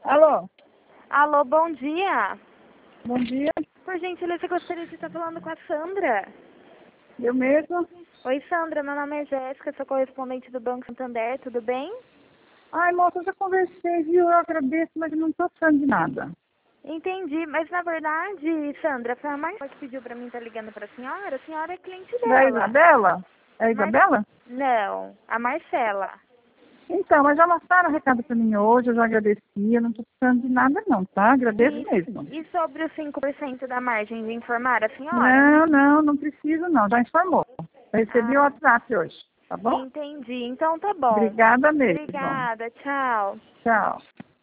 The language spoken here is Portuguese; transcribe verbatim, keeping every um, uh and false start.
Alô, Alô, bom dia. bom dia. Por gentileza, eu gostaria de estar falando com a Sandra. Eu mesmo? Oi, Sandra, meu nome é Jéssica, sou correspondente do Banco Santander, tudo bem? Ai, moça, eu já conversei, viu? Eu agradeço, mas eu não tô precisando de nada. Entendi, mas na verdade, Sandra, foi a Marcela que pediu pra mim estar ligando pra senhora, a senhora é cliente Da dela. Isabela? É a Mar... Isabela? Não, a Marcela. Então, mas já passaram o recado pra mim hoje, eu já agradeci, eu não tô precisando de nada não, tá? Agradeço E, mesmo. e sobre os cinco por cento da margem de informar a senhora? Não, não, não preciso não, já informou. Eu recebi o Ah, WhatsApp hoje, tá bom? entendi, então tá bom. Obrigada mesmo. Obrigada, tchau. Tchau.